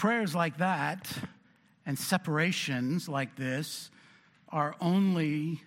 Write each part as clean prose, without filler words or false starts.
Prayers like that and separations like this are only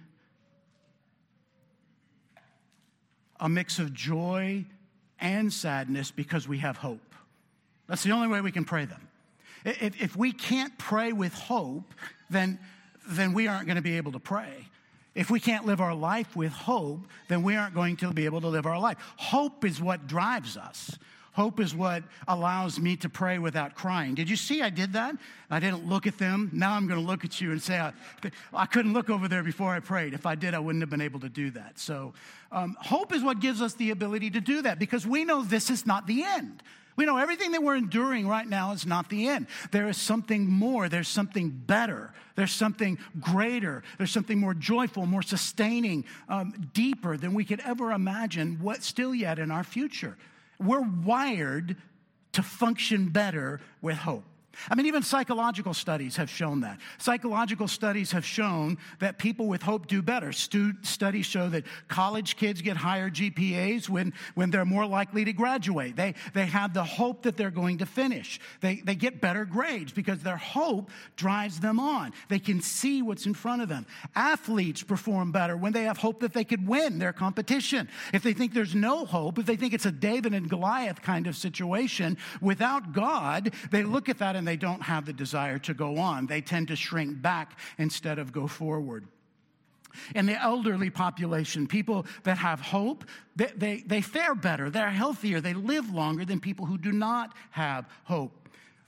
a mix of joy and sadness because we have hope. That's the only way we can pray them. If we can't pray with hope, then we aren't going to be able to pray. If we can't live our life with hope, then we aren't going to be able to live our life. Hope is what drives us. Hope is what allows me to pray without crying. Did you see I did that? I didn't look at them. Now I'm going to look at you and say, I couldn't look over there before I prayed. If I did, I wouldn't have been able to do that. So hope is what gives us the ability to do that because we know this is not the end. We know everything that we're enduring right now is not the end. There is something more. There's something better. There's something greater. There's something more joyful, more sustaining, deeper than we could ever imagine what's still yet in our future. We're wired to function better with hope. I mean, even psychological studies have shown that. Psychological studies have shown that people with hope do better. Studies show that college kids get higher GPAs when they're more likely to graduate. They have the hope that they're going to finish. They get better grades because their hope drives them on. They can see what's in front of them. Athletes perform better when they have hope that they could win their competition. If they think there's no hope, if they think it's a David and Goliath kind of situation without God, they look at that and they don't have the desire to go on. They tend to shrink back instead of go forward. In the elderly population, people that have hope, they fare better. They're healthier. They live longer than people who do not have hope.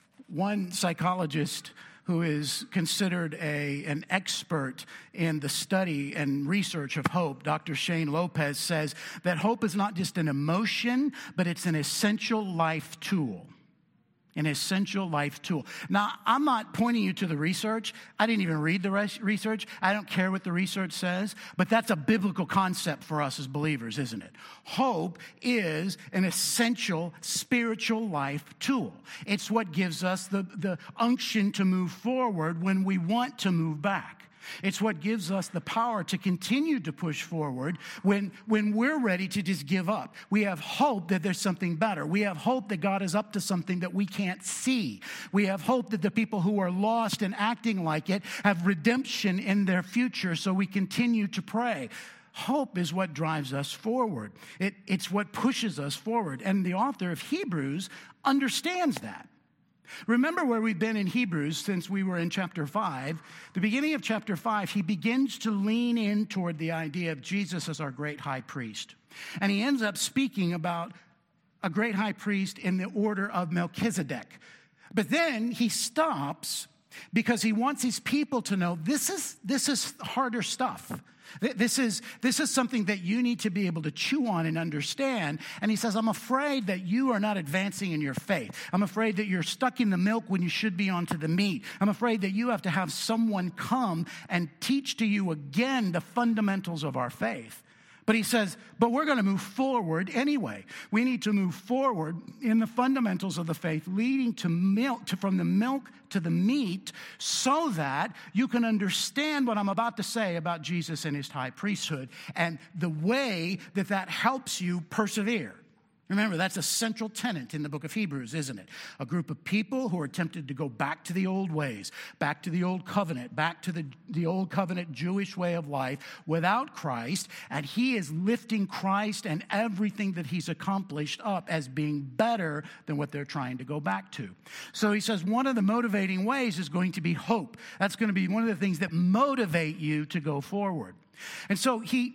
One psychologist who is considered an expert in the study and research of hope, Dr. Shane Lopez, says that hope is not just an emotion, but it's an essential life tool. An essential life tool. Now, I'm not pointing you to the research. I didn't even read the research. I don't care what the research says, but that's a biblical concept for us as believers, isn't it? Hope is an essential spiritual life tool. It's what gives us the unction to move forward when we want to move back. It's what gives us the power to continue to push forward when we're ready to just give up. We have hope that there's something better. We have hope that God is up to something that we can't see. We have hope that the people who are lost and acting like it have redemption in their future, so we continue to pray. Hope is what drives us forward. It's what pushes us forward. And the author of Hebrews understands that. Remember where we've been in Hebrews since we were in chapter 5. The beginning of chapter 5, he begins to lean in toward the idea of Jesus as our great high priest. And he ends up speaking about a great high priest in the order of Melchizedek. But then he stops because he wants his people to know this is harder stuff. This is something that you need to be able to chew on and understand. And he says, I'm afraid that you are not advancing in your faith. I'm afraid that you're stuck in the milk when you should be onto the meat. I'm afraid that you have to have someone come and teach to you again the fundamentals of our faith. But he says, but we're going to move forward anyway. We need to move forward in the fundamentals of the faith, leading to from the milk to the meat, so that you can understand what I'm about to say about Jesus and his high priesthood and the way that helps you persevere. Remember, that's a central tenet in the book of Hebrews, isn't it? A group of people who are tempted to go back to the old ways, back to the old covenant, back to the old covenant Jewish way of life without Christ, and he is lifting Christ and everything that he's accomplished up as being better than what they're trying to go back to. So he says one of the motivating ways is going to be hope. That's going to be one of the things that motivate you to go forward. And so he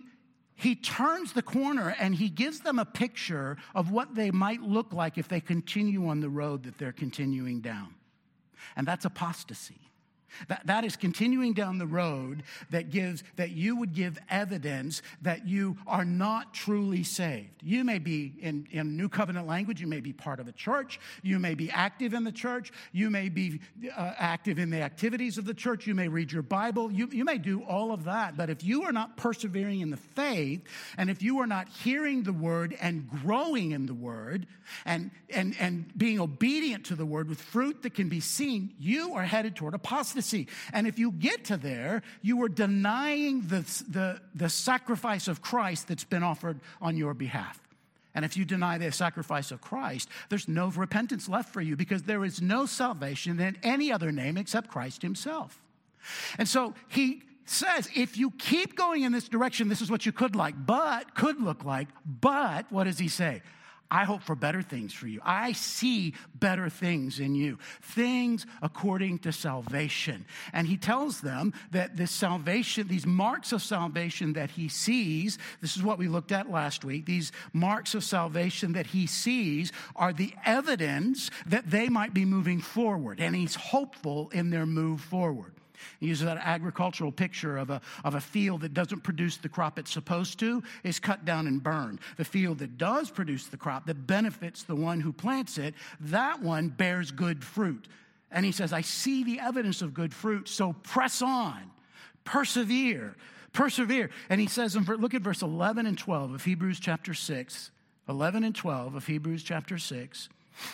turns the corner and he gives them a picture of what they might look like if they continue on the road that they're continuing down. And that's apostasy. That is continuing down the road that you would give evidence that you are not truly saved. You may be, in New Covenant language, you may be part of a church. You may be active in the church. You may be active in the activities of the church. You may read your Bible. You may do all of that. But if you are not persevering in the faith, and if you are not hearing the word and growing in the word and being obedient to the word with fruit that can be seen, you are headed toward apostasy. And if you get to there, you are denying the sacrifice of Christ that's been offered on your behalf. And if you deny the sacrifice of Christ, there's no repentance left for you, because there is no salvation in any other name except Christ himself. And so he says, if you keep going in this direction, this is what you could look like. But what does he say? I hope for better things for you. I see better things in you, things according to salvation. And he tells them that this salvation, these marks of salvation that he sees, this is what we looked at last week, these marks of salvation that he sees are the evidence that they might be moving forward. And he's hopeful in their move forward. He uses that agricultural picture of a field that doesn't produce the crop it's supposed to, is cut down and burned. The field that does produce the crop, that benefits the one who plants it, that one bears good fruit. And he says, I see the evidence of good fruit, so press on, persevere. And he says, look at verse 11 and 12 of Hebrews chapter 6. 11 and 12 of Hebrews chapter 6.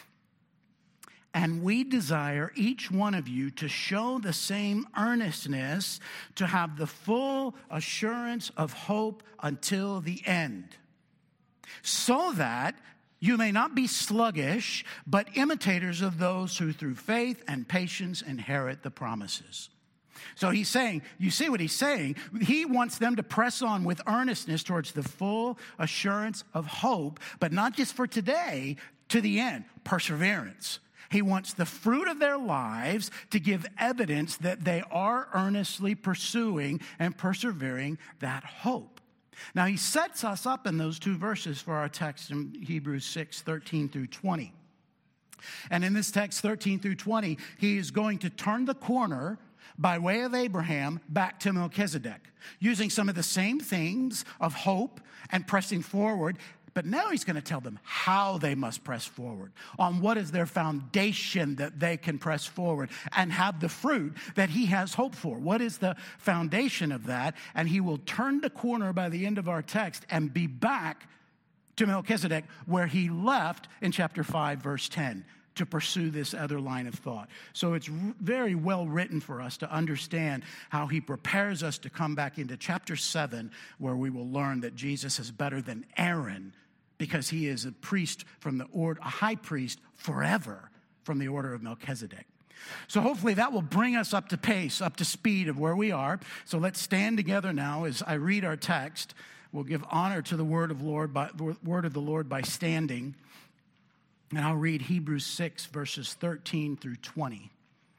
And we desire each one of you to show the same earnestness, to have the full assurance of hope until the end, so that you may not be sluggish, but imitators of those who through faith and patience inherit the promises. So he's saying, you see what he's saying? He wants them to press on with earnestness towards the full assurance of hope, but not just for today, to the end, perseverance. He wants the fruit of their lives to give evidence that they are earnestly pursuing and persevering that hope. Now, he sets us up in those two verses for our text in Hebrews 6, 13 through 20. And in this text, 13 through 20, he is going to turn the corner by way of Abraham back to Melchizedek, using some of the same things of hope and pressing forward. But now he's going to tell them how they must press forward, on what is their foundation that they can press forward and have the fruit that he has hope for. What is the foundation of that? And he will turn the corner by the end of our text and be back to Melchizedek, where he left in chapter 5, verse 10, to pursue this other line of thought. So it's very well written for us to understand how he prepares us to come back into chapter 7, where we will learn that Jesus is better than Aaron, because he is a priest from a high priest forever from the order of Melchizedek. So hopefully that will bring us up to pace, up to speed of where we are. So let's stand together now as I read our text. We'll give honor to the word of the Lord by standing. And I'll read Hebrews 6, verses 13 through 20.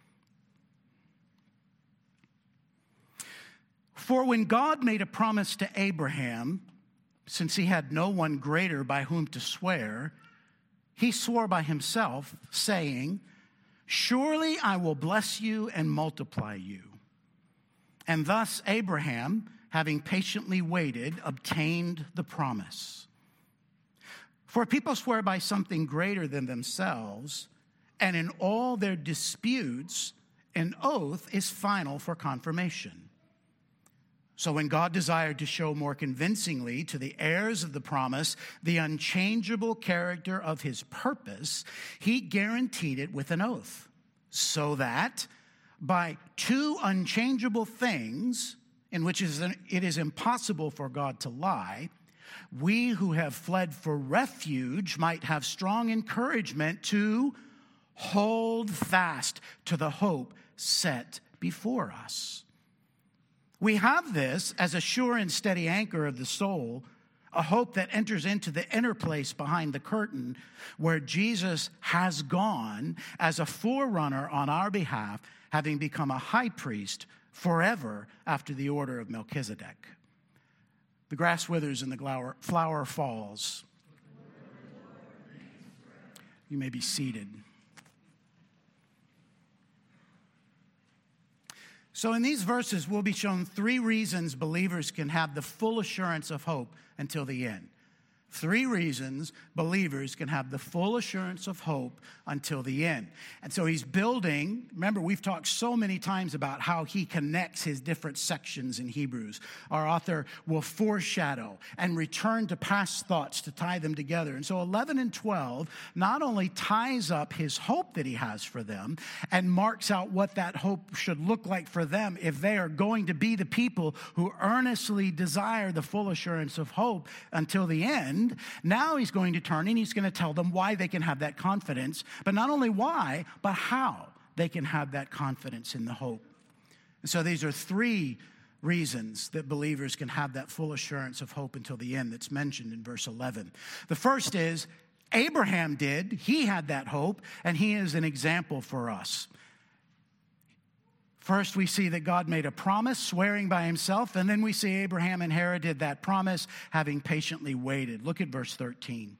For when God made a promise to Abraham, since he had no one greater by whom to swear, he swore by himself, saying, surely I will bless you and multiply you. And thus Abraham, having patiently waited, obtained the promise. For people swear by something greater than themselves, and in all their disputes, an oath is final for confirmation. So when God desired to show more convincingly to the heirs of the promise the unchangeable character of his purpose, he guaranteed it with an oath, so that by two unchangeable things, in which it is impossible for God to lie, we who have fled for refuge might have strong encouragement to hold fast to the hope set before us. We have this as a sure and steady anchor of the soul, a hope that enters into the inner place behind the curtain, where Jesus has gone as a forerunner on our behalf, having become a high priest forever after the order of Melchizedek. The grass withers and the flower falls. You may be seated. So in these verses, we'll be shown 3 reasons believers can have the full assurance of hope until the end. 3 reasons believers can have the full assurance of hope until the end. And so he's building, remember, we've talked so many times about how he connects his different sections in Hebrews. Our author will foreshadow and return to past thoughts to tie them together. And so 11 and 12 not only ties up his hope that he has for them and marks out what that hope should look like for them if they are going to be the people who earnestly desire the full assurance of hope until the end, happened, now he's going to turn and he's going to tell them why they can have that confidence, but not only why, but how they can have that confidence in the hope. And so these are three reasons that believers can have that full assurance of hope until the end that's mentioned in verse 11. The first is Abraham did. He had that hope, and he is an example for us. First, we see that God made a promise, swearing by himself, and then we see Abraham inherited that promise, having patiently waited. Look at verse 13.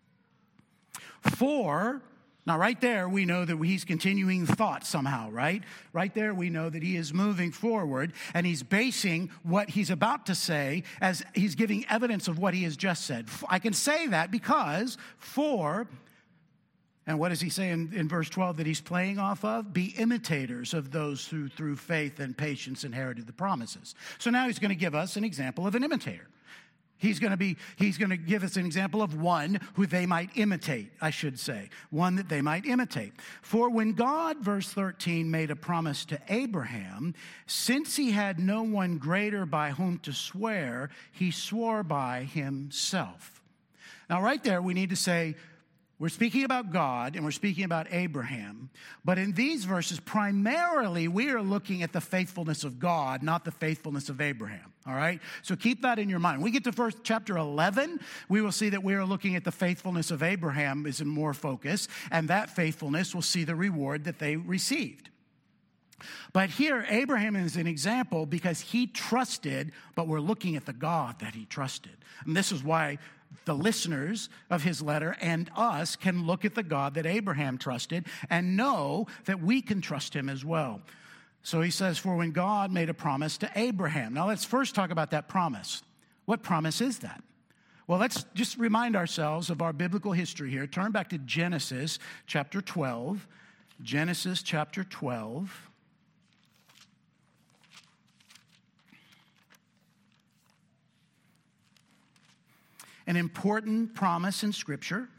Now, right there, we know that he's continuing thought somehow, right? Right there, we know that he is moving forward, and he's basing what he's about to say as he's giving evidence of what he has just said. I can say that because and what does he say in verse 12 that he's playing off of? Be imitators of those who through faith and patience inherited the promises. So now he's going to give us an example of an imitator. He's going to give us an example of one who they might imitate, I should say. One that they might imitate. For when God, verse 13, made a promise to Abraham, since he had no one greater by whom to swear, he swore by himself. Now, right there, we need to say, we're speaking about God and we're speaking about Abraham, but in these verses, primarily, we are looking at the faithfulness of God, not the faithfulness of Abraham, all right? So keep that in your mind. When we get to chapter 11, we will see that we are looking at the faithfulness of Abraham is in more focus, and that faithfulness will see the reward that they received. But here, Abraham is an example because he trusted, but we're looking at the God that he trusted. And this is why the listeners of his letter and us can look at the God that Abraham trusted and know that we can trust him as well. So he says, for when God made a promise to Abraham. Now let's first talk about that promise. What promise is that? Well, let's just remind ourselves of our biblical history here. Turn back to Genesis chapter 12. Genesis chapter 12. An important promise in Scripture.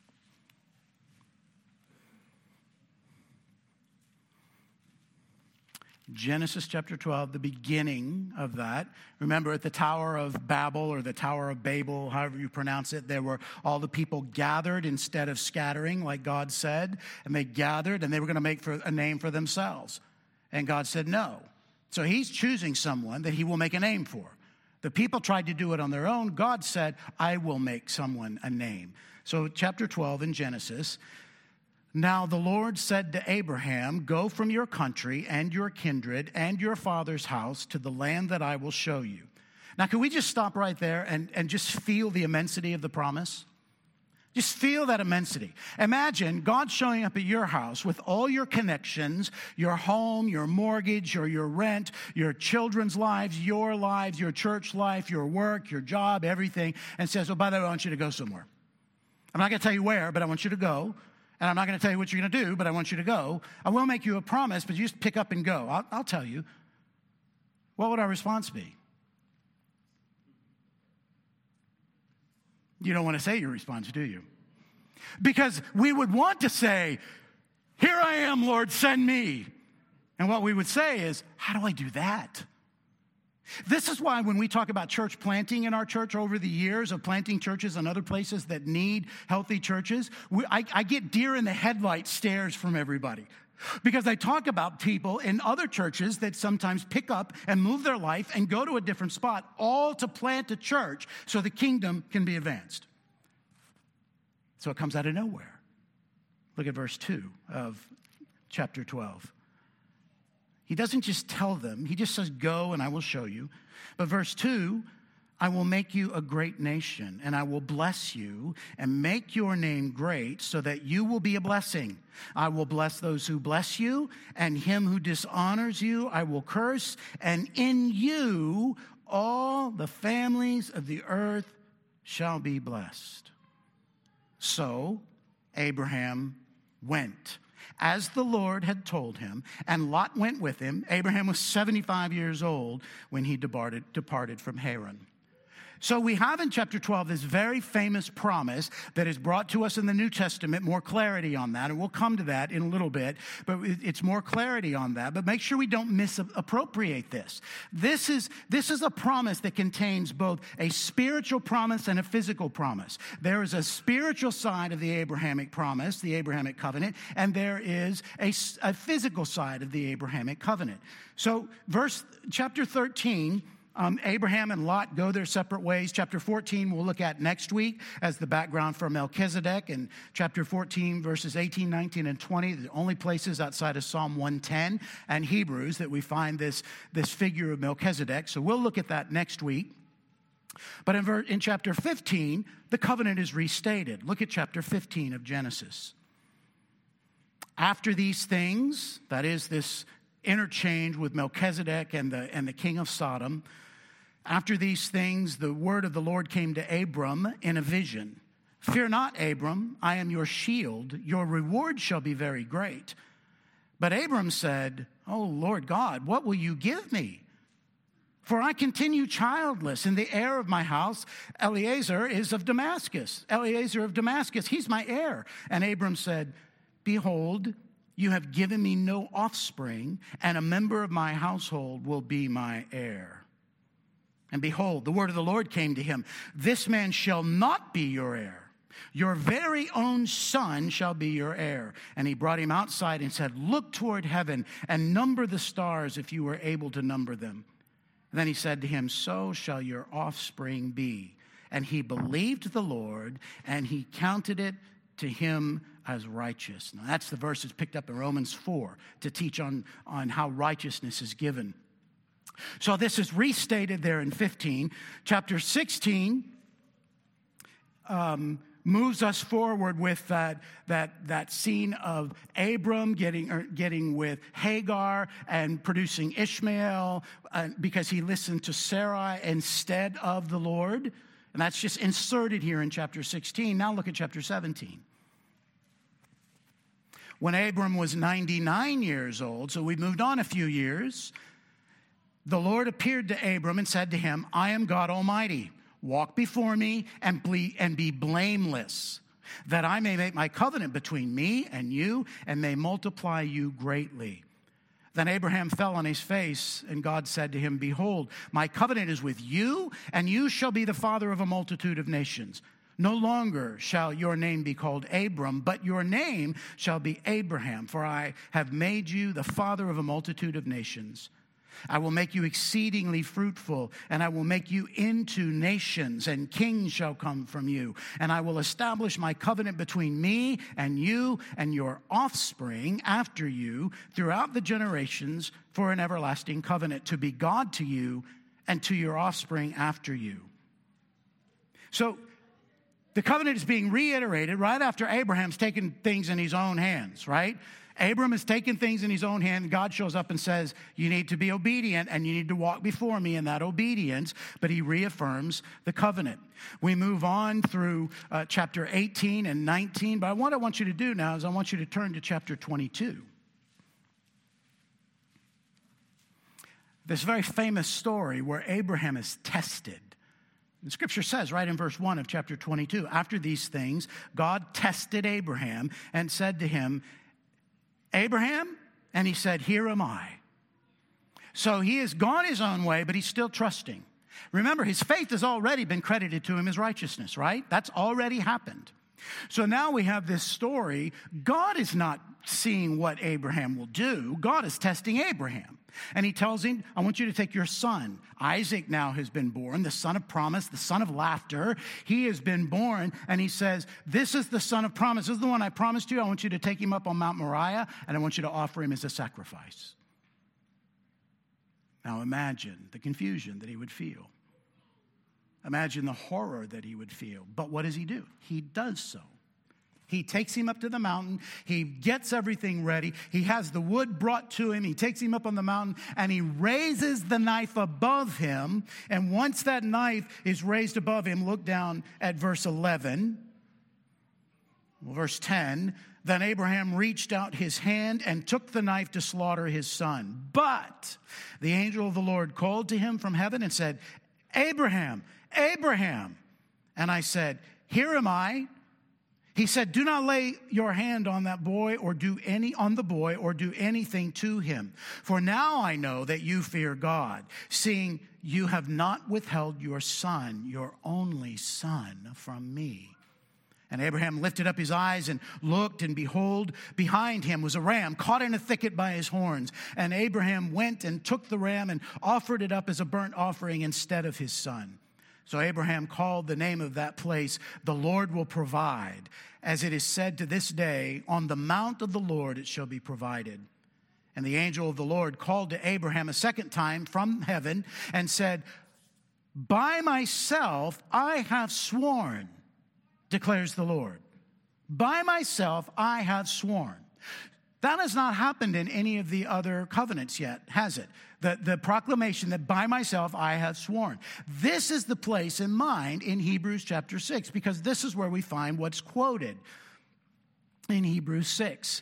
Genesis chapter 12, the beginning of that. Remember at the Tower of Babel or the Tower of Babel, however you pronounce it, there were all the people gathered instead of scattering like God said. And they gathered and they were going to make a name for themselves. And God said no. So he's choosing someone that he will make a name for. The people tried to do it on their own. God said, I will make someone a name. So chapter 12 in Genesis. Now the Lord said to Abraham, go from your country and your kindred and your father's house to the land that I will show you. Now, can we just stop right there and just feel the immensity of the promise? Just feel that immensity. Imagine God showing up at your house with all your connections, your home, your mortgage, or your rent, your children's lives, your church life, your work, your job, everything, and says, oh, by the way, I want you to go somewhere. I'm not going to tell you where, but I want you to go. And I'm not going to tell you what you're going to do, but I want you to go. I will make you a promise, but you just pick up and go. I'll tell you. What would our response be? You don't want to say your response, do you? Because we would want to say, here I am, Lord, send me. And what we would say is, how do I do that? This is why when we talk about church planting in our church over the years of planting churches and other places that need healthy churches, I get deer in the headlight stares from everybody. Because I talk about people in other churches that sometimes pick up and move their life and go to a different spot, all to plant a church so the kingdom can be advanced. So it comes out of nowhere. Look at verse 2 of chapter 12. He doesn't just tell them. He just says, go and I will show you. But verse 2, I will make you a great nation, and I will bless you and make your name great so that you will be a blessing. I will bless those who bless you, and him who dishonors you I will curse, and in you all the families of the earth shall be blessed. So Abraham went, as the Lord had told him, and Lot went with him. Abraham was 75 years old when he departed from Haran. So we have in chapter 12 this very famous promise that is brought to us in the New Testament, more clarity on that, and we'll come to that in a little bit, but it's more clarity on that. But make sure we don't misappropriate this. This is a promise that contains both a spiritual promise and a physical promise. There is a spiritual side of the Abrahamic promise, the Abrahamic covenant, and there is a physical side of the Abrahamic covenant. So chapter 13, Abraham and Lot go their separate ways. Chapter 14 we'll look at next week as the background for Melchizedek. And chapter 14, verses 18, 19, and 20, the only places outside of Psalm 110 and Hebrews that we find this figure of Melchizedek. So we'll look at that next week. But in chapter 15, the covenant is restated. Look at chapter 15 of Genesis. After these things, that is this interchange with Melchizedek and the king of Sodom, after these things, the word of the Lord came to Abram in a vision. Fear not, Abram, I am your shield. Your reward shall be very great. But Abram said, O Lord God, what will you give me? For I continue childless, and the heir of my house, Eliezer, is of Damascus. Eliezer of Damascus, he's my heir. And Abram said, Behold, you have given me no offspring, and a member of my household will be my heir. And behold, the word of the Lord came to him. This man shall not be your heir. Your very own son shall be your heir. And he brought him outside and said, Look toward heaven and number the stars if you were able to number them. And then he said to him, So shall your offspring be. And he believed the Lord, and he counted it to him as righteous. Now that's the verse that's picked up in Romans 4 to teach on how righteousness is given. So this is restated there in 15. Chapter 16 moves us forward with that scene of Abram getting with Hagar and producing Ishmael because he listened to Sarai instead of the Lord. And that's just inserted here in chapter 16. Now look at chapter 17. When Abram was 99 years old, so we've moved on a few years, the Lord appeared to Abram and said to him, I am God Almighty. Walk before me and be blameless, that I may make my covenant between me and you and may multiply you greatly. Then Abraham fell on his face, and God said to him, Behold, my covenant is with you, and you shall be the father of a multitude of nations. No longer shall your name be called Abram, but your name shall be Abraham, for I have made you the father of a multitude of nations. I will make you exceedingly fruitful, and I will make you into nations, and kings shall come from you. And I will establish my covenant between me and you and your offspring after you throughout the generations for an everlasting covenant, to be God to you and to your offspring after you. So the covenant is being reiterated right after Abraham's taken things in his own hands, right? Abram has taken things in his own hand. God shows up and says, you need to be obedient and you need to walk before me in that obedience. But he reaffirms the covenant. We move on through chapter 18 and 19. But what I want you to do now is I want you to turn to chapter 22. This very famous story where Abraham is tested. The scripture says right in verse 1 of chapter 22, after these things, God tested Abraham and said to him, Abraham? And he said, here am I. So he has gone his own way, but he's still trusting. Remember, his faith has already been credited to him as righteousness, right? That's already happened. So now we have this story. God is not seeing what Abraham will do. God is testing Abraham. And he tells him, I want you to take your son. Isaac now has been born, the son of promise, the son of laughter. He has been born, and he says, this is the son of promise. This is the one I promised you. I want you to take him up on Mount Moriah, and I want you to offer him as a sacrifice. Now imagine the confusion that he would feel. Imagine the horror that he would feel. But what does he do? He does so. He takes him up to the mountain. He gets everything ready. He has the wood brought to him. He takes him up on the mountain, and he raises the knife above him. And once that knife is raised above him, look down at verse 11. Verse 10, then Abraham reached out his hand and took the knife to slaughter his son. But the angel of the Lord called to him from heaven and said, Abraham, Abraham. And I said, here am I. He said, do not lay your hand on that boy or do anything to him. For now I know that you fear God, seeing you have not withheld your son, your only son, from me. And Abraham lifted up his eyes and looked, and behold, behind him was a ram caught in a thicket by his horns. And Abraham went and took the ram and offered it up as a burnt offering instead of his son. So Abraham called the name of that place, the Lord will provide. As it is said to this day, on the mount of the Lord it shall be provided. And the angel of the Lord called to Abraham a second time from heaven and said, by myself I have sworn, declares the Lord. By myself I have sworn. That has not happened in any of the other covenants yet, has it? The proclamation that by myself I have sworn. This is the place in mind in Hebrews chapter 6, because this is where we find what's quoted in Hebrews 6.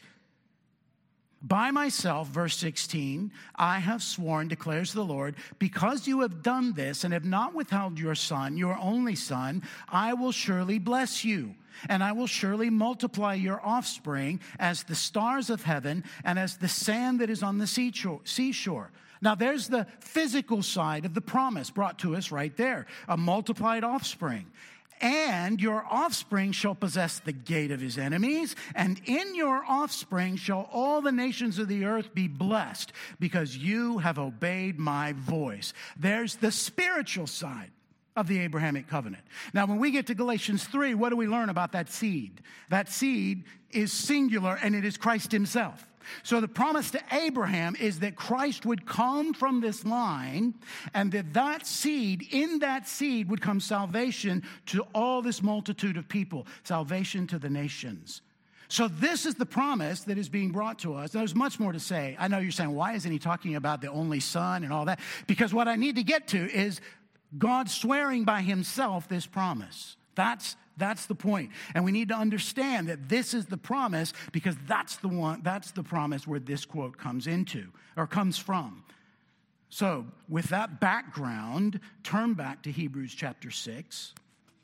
By myself, verse 16, I have sworn, declares the Lord, because you have done this and have not withheld your son, your only son, I will surely bless you. And I will surely multiply your offspring as the stars of heaven and as the sand that is on the seashore. Now, there's the physical side of the promise brought to us right there, a multiplied offspring. And your offspring shall possess the gate of his enemies, and in your offspring shall all the nations of the earth be blessed, because you have obeyed my voice. There's the spiritual side of the Abrahamic covenant. Now, when we get to Galatians 3, what do we learn about that seed? That seed is singular, and it is Christ himself. So the promise to Abraham is that Christ would come from this line, and that seed, in that seed would come salvation to all this multitude of people, salvation to the nations. So this is the promise that is being brought to us. There's much more to say. I know you're saying, why isn't he talking about the only son and all that? Because what I need to get to is God swearing by himself this promise. That's the point. And we need to understand that this is the promise, because that's the promise where this quote comes from. So with that background, turn back to Hebrews chapter 6.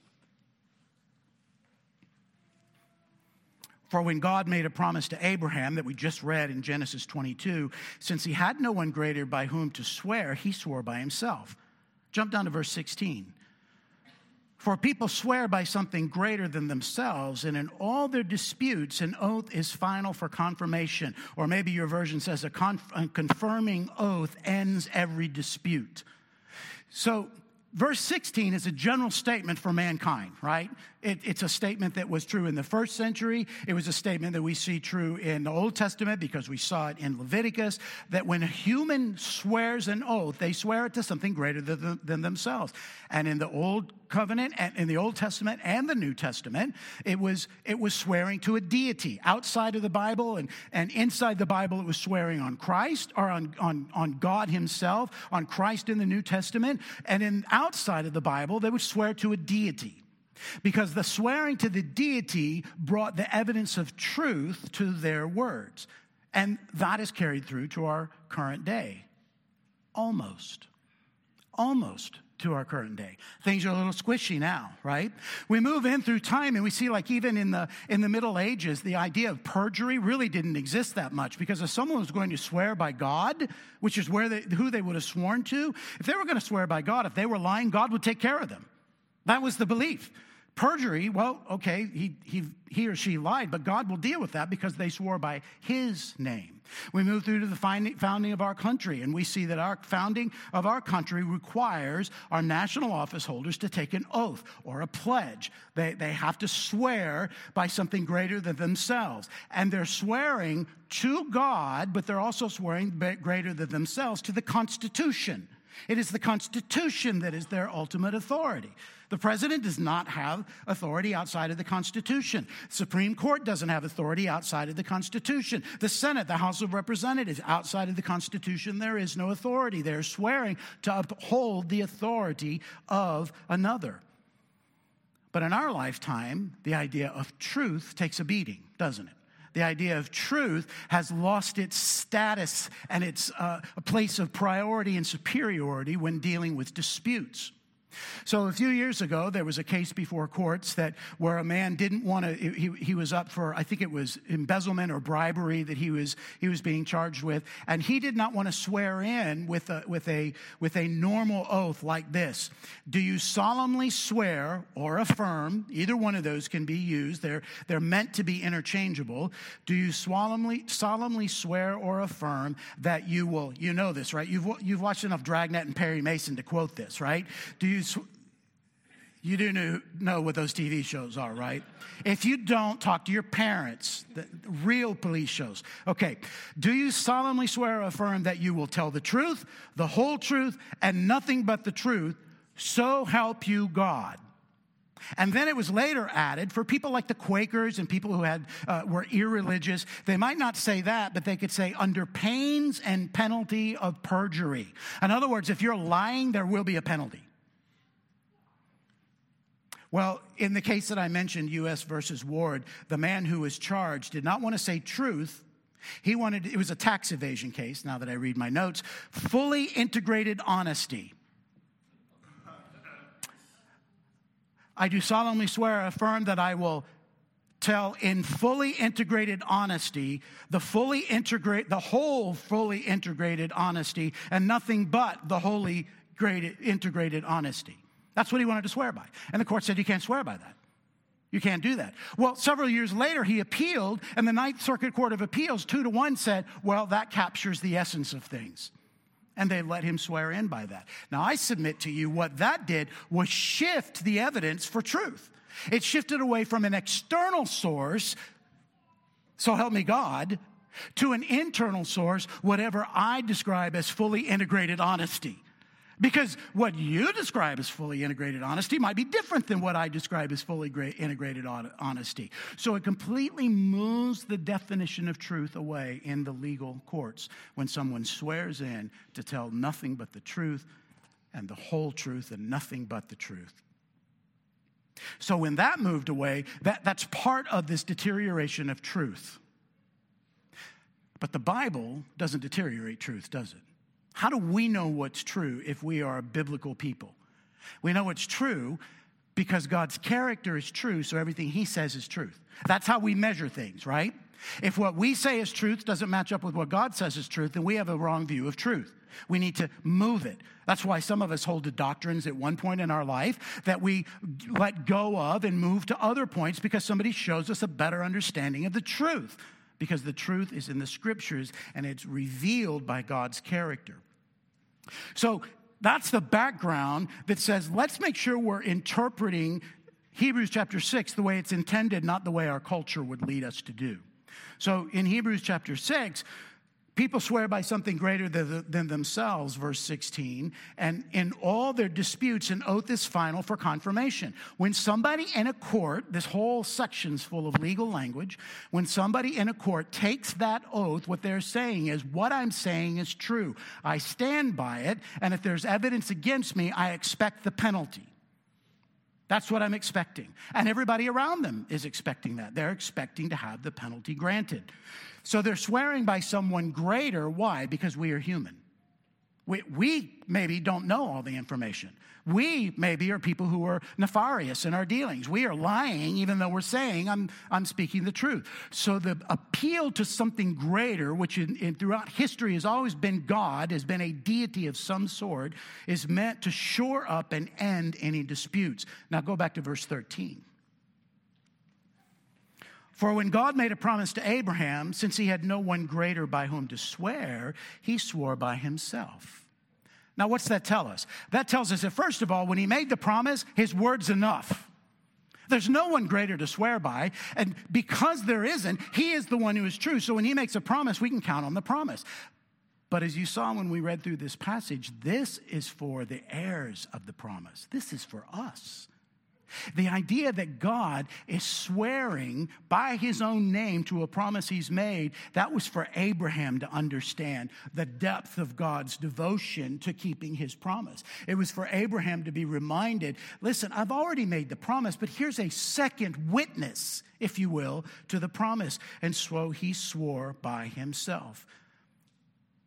For when God made a promise to Abraham that we just read in Genesis 22, since he had no one greater by whom to swear, he swore by himself. Jump down to verse 16. For people swear by something greater than themselves, and in all their disputes, an oath is final for confirmation. Or maybe your version says a confirming oath ends every dispute. So verse 16 is a general statement for mankind, right? It's a statement that was true in the first century. It was a statement that we see true in the Old Testament, because we saw it in Leviticus, that when a human swears an oath, they swear it to something greater than themselves. And in the Old Covenant, and in the Old Testament and the New Testament, it was swearing to a deity. Outside of the Bible and inside the Bible, it was swearing on Christ, or on God himself, on Christ in the New Testament. And outside of the Bible, they would swear to a deity, because the swearing to the deity brought the evidence of truth to their words. And that is carried through to our current day. Almost to our current day. Things are a little squishy now, right? We move in through time, and we see, like, even in the Middle Ages, the idea of perjury really didn't exist that much, because if someone was going to swear by God, which is who they would have sworn to, if they were going to swear by God, if they were lying, God would take care of them. That was the belief. Perjury, well, okay, he or she lied, but God will deal with that because they swore by his name. We move through to the founding of our country, and we see that our founding of our country requires our national office holders to take an oath or a pledge. They have to swear by something greater than themselves. And they're swearing to God, but they're also swearing greater than themselves to the Constitution. It is the Constitution that is their ultimate authority. The president does not have authority outside of the Constitution. The Supreme Court doesn't have authority outside of the Constitution. The Senate, the House of Representatives, outside of the Constitution, there is no authority. They're swearing to uphold the authority of another. But in our lifetime, the idea of truth takes a beating, doesn't it? The idea of truth has lost its status and its a place of priority and superiority when dealing with disputes. So a few years ago, there was a case before courts where a man didn't want to, he was up for, I think it was embezzlement or bribery that he was being charged with, and he did not want to swear in with a normal oath like this. Do you solemnly swear or affirm, either one of those can be used, they're meant to be interchangeable. Do you solemnly swear or affirm that you will, you know this, right? You've watched enough Dragnet and Perry Mason to quote this, right? You do know what those TV shows are, right? If you don't, talk to your parents, the real police shows. Okay, do you solemnly swear or affirm that you will tell the truth, the whole truth, and nothing but the truth, so help you God? And then it was later added for people like the Quakers and people who were irreligious. They might not say that, but they could say under pains and penalty of perjury. In other words, if you're lying, there will be a penalty. Well, in the case that I mentioned, U.S. versus Ward, the man who was charged did not want to say truth. It was a tax evasion case, now that I read my notes, fully integrated honesty. I do solemnly swear or affirm that I will tell in fully integrated honesty, the whole fully integrated honesty, and nothing but the wholly integrated honesty. That's what he wanted to swear by. And the court said, you can't swear by that. You can't do that. Well, several years later, he appealed, and the Ninth Circuit Court of Appeals, 2-1, said, well, that captures the essence of things. And they let him swear in by that. Now, I submit to you what that did was shift the evidence for truth. It shifted away from an external source, so help me God, to an internal source, whatever I describe as fully integrated honesty. Because what you describe as fully integrated honesty might be different than what I describe as fully integrated honesty. So it completely moves the definition of truth away in the legal courts when someone swears in to tell nothing but the truth and the whole truth and nothing but the truth. So when that moved away, that's part of this deterioration of truth. But the Bible doesn't deteriorate truth, does it? How do we know what's true if we are a biblical people? We know it's true because God's character is true, so everything he says is truth. That's how we measure things, right? If what we say is truth doesn't match up with what God says is truth, then we have a wrong view of truth. We need to move it. That's why some of us hold to doctrines at one point in our life that we let go of and move to other points because somebody shows us a better understanding of the truth. Because the truth is in the scriptures and it's revealed by God's character. So that's the background that says, let's make sure we're interpreting Hebrews chapter 6 the way it's intended, not the way our culture would lead us to do. So in Hebrews chapter 6, people swear by something greater than themselves, verse 16, and in all their disputes, an oath is final for confirmation. When somebody in a court, this whole section's full of legal language, when somebody in a court takes that oath, what they're saying is, what I'm saying is true. I stand by it, and if there's evidence against me, I expect the penalty. That's what I'm expecting. And everybody around them is expecting that. They're expecting to have the penalty granted. So they're swearing by someone greater. Why? Because we are human. We maybe don't know all the information. We maybe are people who are nefarious in our dealings. We are lying even though we're saying I'm speaking the truth. So the appeal to something greater, which throughout history has always been God, has been a deity of some sort, is meant to shore up and end any disputes. Now go back to verse 13. For when God made a promise to Abraham, since he had no one greater by whom to swear, he swore by himself. Now, what's that tell us? That tells us that, first of all, when he made the promise, his word's enough. There's no one greater to swear by, and because there isn't, he is the one who is true. So when he makes a promise, we can count on the promise. But as you saw when we read through this passage, this is for the heirs of the promise. This is for us. The idea that God is swearing by his own name to a promise he's made, that was for Abraham to understand the depth of God's devotion to keeping his promise. It was for Abraham to be reminded, listen, I've already made the promise, but here's a second witness, if you will, to the promise. And so he swore by himself.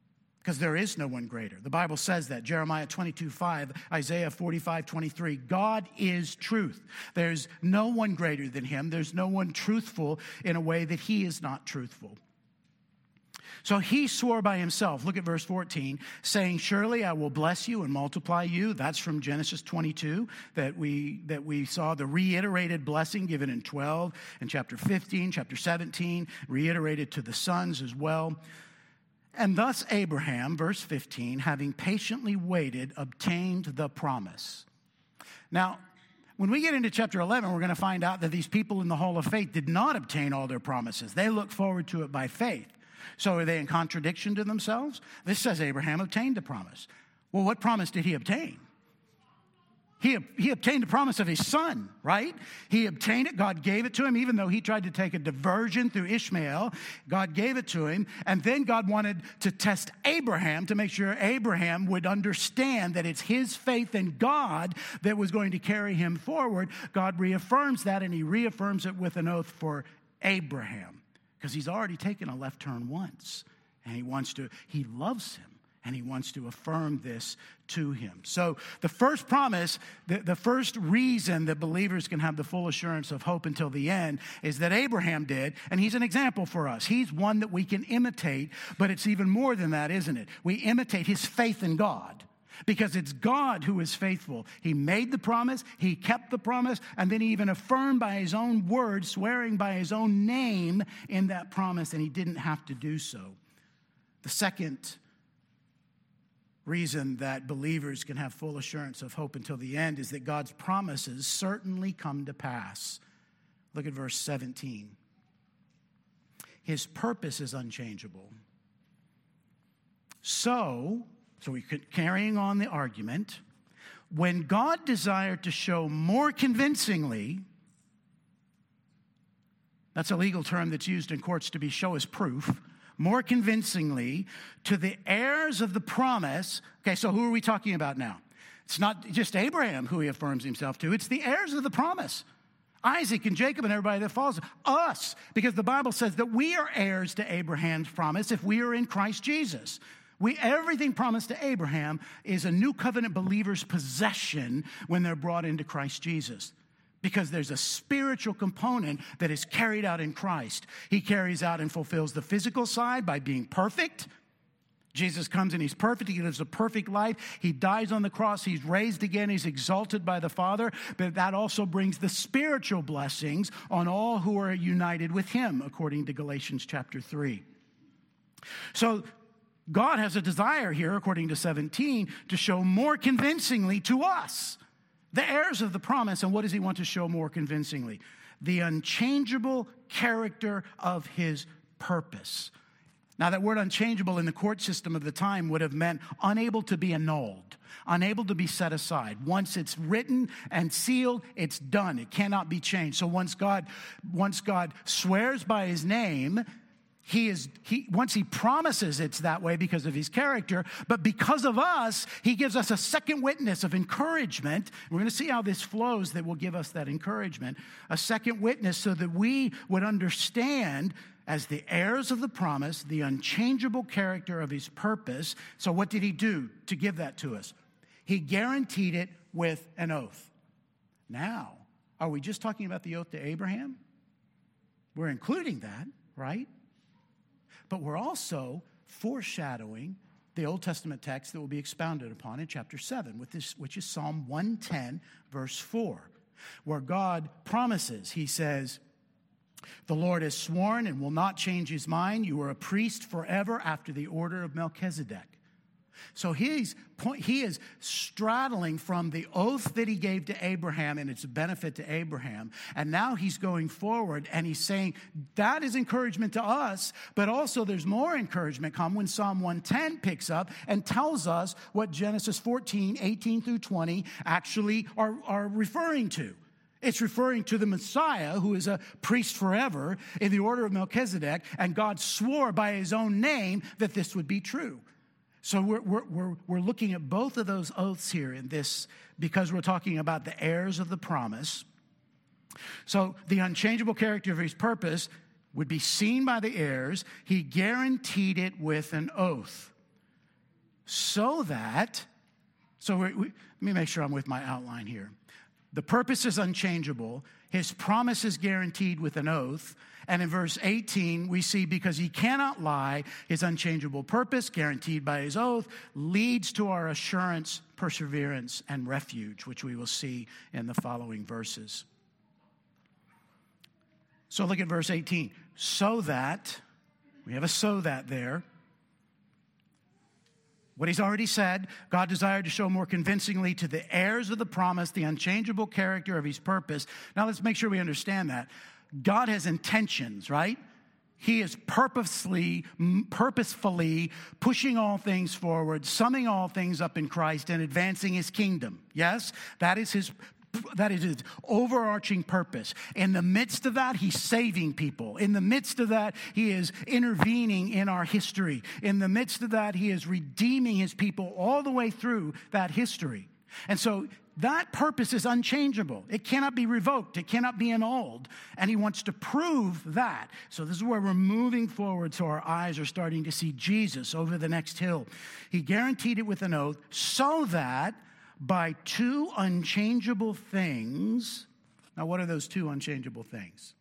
because there is no one greater. The Bible says that. Jeremiah 22:5, Isaiah 45:23. God is truth. There's no one greater than him. There's no one truthful in a way that he is not truthful. So he swore by himself. Look at verse 14, saying, surely I will bless you and multiply you. That's from Genesis 22 that we saw the reiterated blessing given in 12 and chapter 15, chapter 17, reiterated to the sons as well. And thus Abraham, verse 15, having patiently waited, obtained the promise. Now, when we get into chapter 11, we're going to find out that these people in the hall of faith did not obtain all their promises. They looked forward to it by faith. So are they in contradiction to themselves? This says Abraham obtained the promise. Well, what promise did he obtain? He obtained the promise of his son, right? He obtained it. God gave it to him, even though he tried to take a diversion through Ishmael. God gave it to him. And then God wanted to test Abraham to make sure Abraham would understand that it's his faith in God that was going to carry him forward. God reaffirms that, and he reaffirms it with an oath for Abraham, because he's already taken a left turn once, and he loves him, and he wants to affirm this to him. So the first promise, the first reason that believers can have the full assurance of hope until the end is that Abraham did, and he's an example for us. He's one that we can imitate, but it's even more than that, isn't it? We imitate his faith in God. Because it's God who is faithful. He made the promise, he kept the promise, and then he even affirmed by his own word, swearing by his own name in that promise, and he didn't have to do so. The second reason that believers can have full assurance of hope until the end is that God's promises certainly come to pass. Look at verse 17. His purpose is unchangeable. So we're carrying on the argument. When God desired to show more convincingly, that's a legal term that's used in courts to be show as proof, more convincingly to the heirs of the promise. Okay, so who are we talking about now? It's not just Abraham who he affirms himself to. It's the heirs of the promise. Isaac and Jacob and everybody that follows us. Because the Bible says that we are heirs to Abraham's promise if we are in Christ Jesus. Everything promised to Abraham is a new covenant believer's possession when they're brought into Christ Jesus. Because there's a spiritual component that is carried out in Christ. He carries out and fulfills the physical side by being perfect. Jesus comes and he's perfect. He lives a perfect life. He dies on the cross. He's raised again. He's exalted by the Father. But that also brings the spiritual blessings on all who are united with him, according to Galatians chapter 3. So God has a desire here, according to 17, to show more convincingly to us, the heirs of the promise. And what does he want to show more convincingly? The unchangeable character of his purpose. Now, that word unchangeable in the court system of the time would have meant unable to be annulled, unable to be set aside. Once it's written and sealed, it's done. It cannot be changed. So once God swears by his name, once he promises it's that way because of his character, but because of us, he gives us a second witness of encouragement. We're going to see how this flows that will give us that encouragement. A second witness so that we would understand as the heirs of the promise, the unchangeable character of his purpose. So what did he do to give that to us? He guaranteed it with an oath. Now, are we just talking about the oath to Abraham? We're including that, right? But we're also foreshadowing the Old Testament text that will be expounded upon in chapter 7, which is Psalm 110, verse 4, where God promises, he says, the Lord has sworn and will not change his mind. You are a priest forever after the order of Melchizedek. So he is straddling from the oath that he gave to Abraham and its benefit to Abraham. And now he's going forward and he's saying that is encouragement to us, but also there's more encouragement come when Psalm 110 picks up and tells us what Genesis 14, 18 through 20 actually are referring to. It's referring to the Messiah, who is a priest forever in the order of Melchizedek, and God swore by his own name that this would be true. So we're looking at both of those oaths here in this because we're talking about the heirs of the promise. So the unchangeable character of his purpose would be seen by the heirs. He guaranteed it with an oath. so that, let me make sure I'm with my outline here. The purpose is unchangeable. His promise is guaranteed with an oath. And in verse 18, we see because he cannot lie, his unchangeable purpose, guaranteed by his oath, leads to our assurance, perseverance, and refuge, which we will see in the following verses. So look at verse 18. So that, we have a so that there. What he's already said, God desired to show more convincingly to the heirs of the promise the unchangeable character of his purpose. Now let's make sure we understand that. God has intentions, right? He is purposefully pushing all things forward, summing all things up in Christ, and advancing his kingdom. Yes, that is his overarching purpose. In the midst of that, he's saving people. In the midst of that, he is intervening in our history. In the midst of that, he is redeeming his people all the way through that history. And so that purpose is unchangeable. It cannot be revoked. It cannot be annulled. And he wants to prove that. So this is where we're moving forward, so our eyes are starting to see Jesus over the next hill. He guaranteed it with an oath so that by two unchangeable things. Now, what are those two unchangeable things?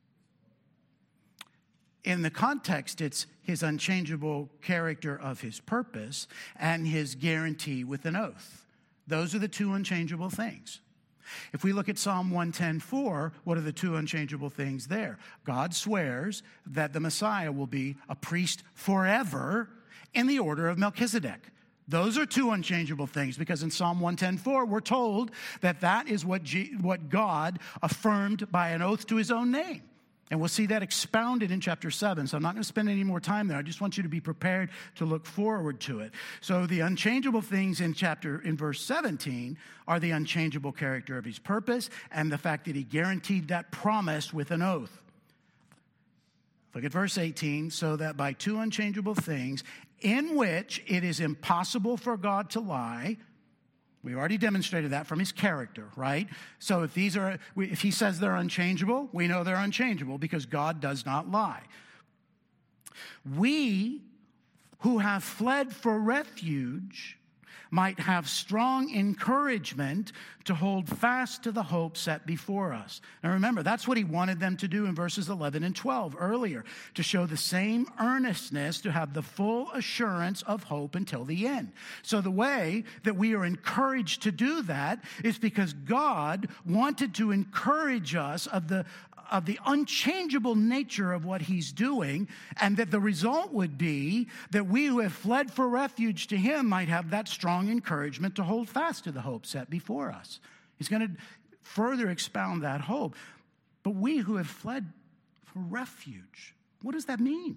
In the context, it's his unchangeable character of his purpose and his guarantee with an oath. Those are the two unchangeable things. If we look at Psalm 110:4, what are the two unchangeable things there? God swears that the Messiah will be a priest forever in the order of Melchizedek. Those are two unchangeable things because in Psalm 110:4, we're told that that is what God affirmed by an oath to his own name. And we'll see that expounded in chapter 7. So I'm not going to spend any more time there. I just want you to be prepared to look forward to it. So the unchangeable things in verse 17 are the unchangeable character of his purpose and the fact that he guaranteed that promise with an oath. Look at verse 18. So that by two unchangeable things in which it is impossible for God to lie. We already demonstrated that from his character, right? So if he says they're unchangeable, we know they're unchangeable because God does not lie. We who have fled for refuge might have strong encouragement to hold fast to the hope set before us. Now remember, that's what he wanted them to do in verses 11 and 12 earlier, to show the same earnestness, to have the full assurance of hope until the end. So the way that we are encouraged to do that is because God wanted to encourage us of the unchangeable nature of what he's doing, and that the result would be that we who have fled for refuge to him might have that strong encouragement to hold fast to the hope set before us. He's going to further expound that hope. But we who have fled for refuge, what does that mean?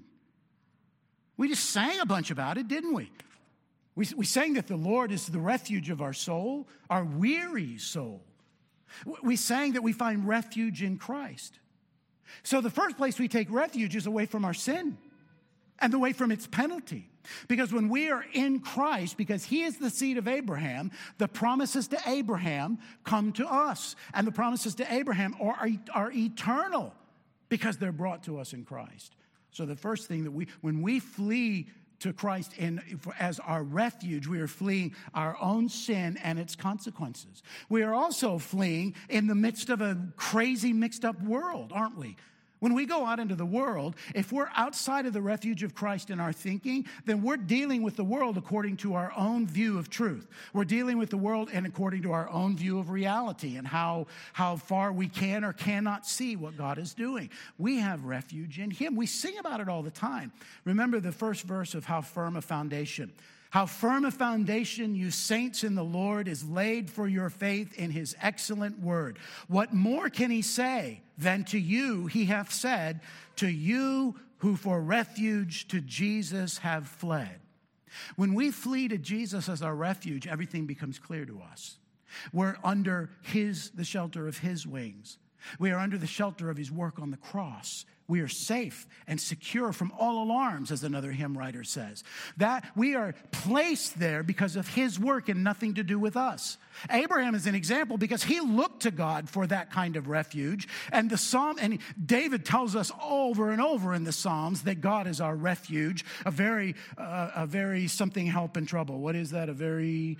We just sang a bunch about it, didn't we? We sang that the Lord is the refuge of our soul, our weary soul. We sang that we find refuge in Christ. So the first place we take refuge is away from our sin and away from its penalty. Because when we are in Christ, because he is the seed of Abraham, the promises to Abraham come to us. And the promises to Abraham are eternal because they're brought to us in Christ. So the first thing that when we flee to Christ as our refuge, we are fleeing our own sin and its consequences. We are also fleeing in the midst of a crazy mixed up world, aren't we? When we go out into the world, if we're outside of the refuge of Christ in our thinking, then we're dealing with the world according to our own view of truth. We're dealing with the world and according to our own view of reality and how far we can or cannot see what God is doing. We have refuge in him. We sing about it all the time. Remember the first verse of How Firm a Foundation. How firm a foundation, you saints in the Lord, is laid for your faith in his excellent word. What more can he say than to you he hath said, to you who for refuge to Jesus have fled? When we flee to Jesus as our refuge, everything becomes clear to us. We're under the shelter of his wings. We are under the shelter of his work on the cross. We are safe and secure from all alarms, as another hymn writer says. That we are placed there because of his work and nothing to do with us. Abraham is an example because he looked to God for that kind of refuge. And David tells us over and over in the Psalms that God is our refuge, a very something help in trouble. What is that? A very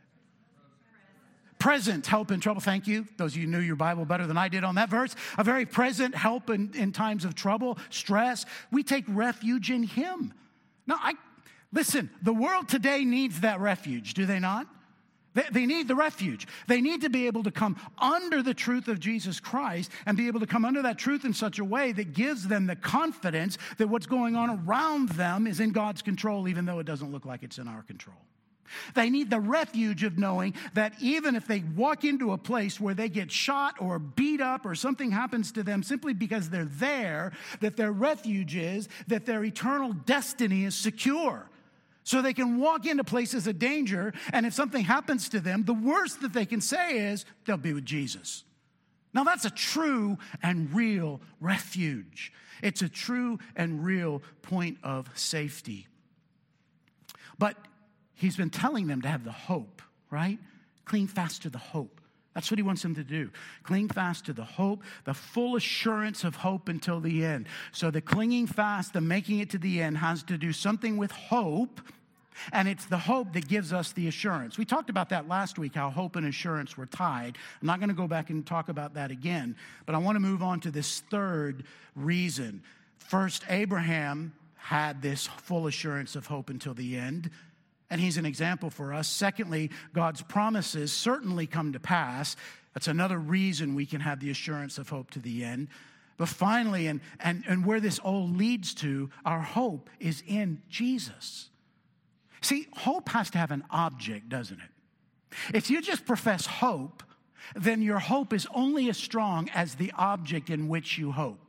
present help in trouble. Thank you. Those of you who knew your Bible better than I did on that verse. A very present help in times of trouble, stress. We take refuge in him. Now, listen, the world today needs that refuge, do they not? They need the refuge. They need to be able to come under the truth of Jesus Christ and be able to come under that truth in such a way that gives them the confidence that what's going on around them is in God's control, even though it doesn't look like it's in our control. They need the refuge of knowing that even if they walk into a place where they get shot or beat up or something happens to them simply because they're there, that their refuge is that their eternal destiny is secure. So they can walk into places of danger, and if something happens to them, the worst that they can say is they'll be with Jesus. Now that's a true and real refuge. It's a true and real point of safety. But he's been telling them to have the hope, right? Cling fast to the hope. That's what he wants them to do. Cling fast to the hope, the full assurance of hope until the end. So the clinging fast, the making it to the end has to do something with hope, and it's the hope that gives us the assurance. We talked about that last week, how hope and assurance were tied. I'm not going to go back and talk about that again, but I want to move on to this third reason. First, Abraham had this full assurance of hope until the end, and he's an example for us. Secondly, God's promises certainly come to pass. That's another reason we can have the assurance of hope to the end. But finally, and where this all leads to, our hope is in Jesus. See, hope has to have an object, doesn't it? If you just profess hope, then your hope is only as strong as the object in which you hope.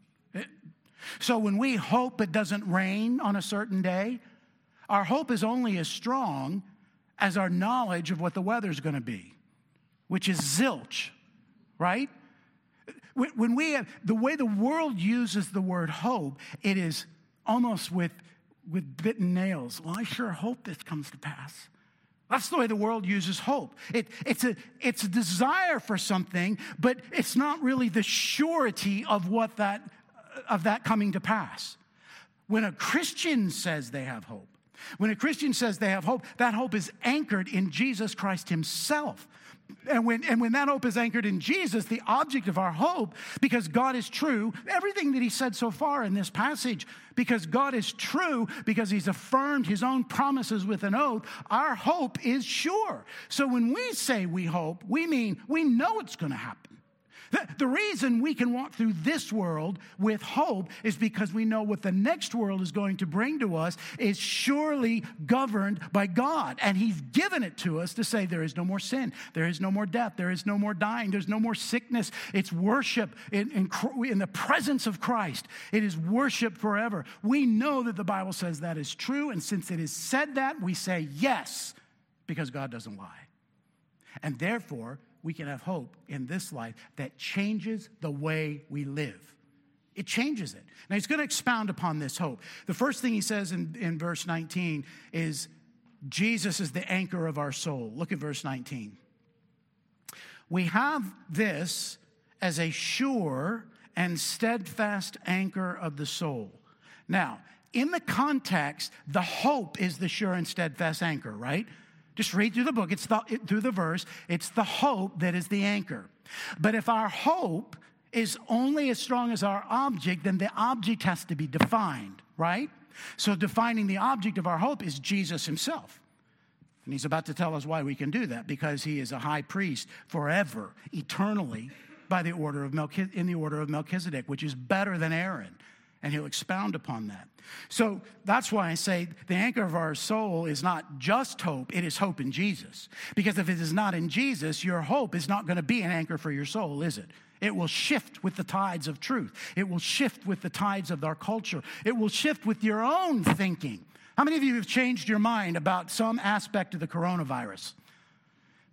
So when we hope it doesn't rain on a certain day, our hope is only as strong as our knowledge of what the weather's going to be, which is zilch, right? When we have, the way the world uses the word hope, it is almost with bitten nails. Well, I sure hope this comes to pass. That's the way the world uses hope. It's a desire for something, but it's not really the surety of that coming to pass. When a Christian says they have hope, that hope is anchored in Jesus Christ himself. And when that hope is anchored in Jesus, the object of our hope, because God is true, everything that he said so far in this passage, because God is true, because he's affirmed his own promises with an oath, our hope is sure. So when we say we hope, we mean we know it's going to happen. The reason we can walk through this world with hope is because we know what the next world is going to bring to us is surely governed by God. And he's given it to us to say there is no more sin, there is no more death, there is no more dying, there's no more sickness. It's worship in the presence of Christ. It is worship forever. We know that the Bible says that is true, and since it is said that, we say yes, because God doesn't lie. And therefore, we can have hope in this life that changes the way we live. It changes it. Now, he's going to expound upon this hope. The first thing he says in verse 19 is Jesus is the anchor of our soul. Look at verse 19. We have this as a sure and steadfast anchor of the soul. Now, in the context, the hope is the sure and steadfast anchor, right? Just read through the book, through the verse, it's the hope that is the anchor. But if our hope is only as strong as our object, then the object has to be defined, right? So defining the object of our hope is Jesus himself. And he's about to tell us why we can do that, because he is a high priest forever, eternally, in the order of Melchizedek, which is better than Aaron. And he'll expound upon that. So that's why I say the anchor of our soul is not just hope, it is hope in Jesus. Because if it is not in Jesus, your hope is not going to be an anchor for your soul, is it? It will shift with the tides of truth. It will shift with the tides of our culture. It will shift with your own thinking. How many of you have changed your mind about some aspect of the coronavirus?